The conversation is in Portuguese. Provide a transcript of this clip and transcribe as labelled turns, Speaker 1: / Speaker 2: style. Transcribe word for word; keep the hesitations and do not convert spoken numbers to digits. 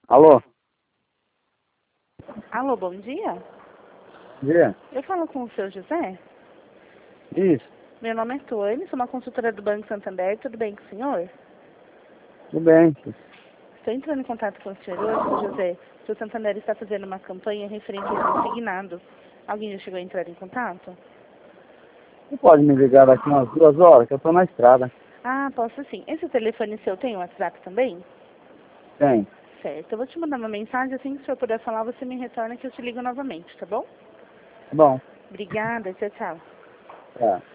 Speaker 1: Alô?
Speaker 2: Alô, bom dia.
Speaker 1: Bom dia.
Speaker 2: Eu falo com o seu José.
Speaker 1: Isso,
Speaker 2: Meu nome é Tônia, sou uma consultora do Banco Santander. Tudo bem com o senhor?
Speaker 1: tudo bem.
Speaker 2: Estou entrando em contato com o senhor hoje, seu José. O seu Santander está fazendo uma campanha referente ao consignado. Alguém já chegou a entrar em contato?
Speaker 1: Você pode me ligar daqui umas duas horas, que eu tô na estrada.
Speaker 2: Ah, posso sim. Esse telefone seu tem WhatsApp também?
Speaker 1: Tem.
Speaker 2: Certo. Eu vou te mandar uma mensagem. Assim que o senhor puder falar, você me retorna que eu te ligo novamente, tá bom?
Speaker 1: Tá bom.
Speaker 2: Obrigada. Tchau, tchau.
Speaker 1: Tá.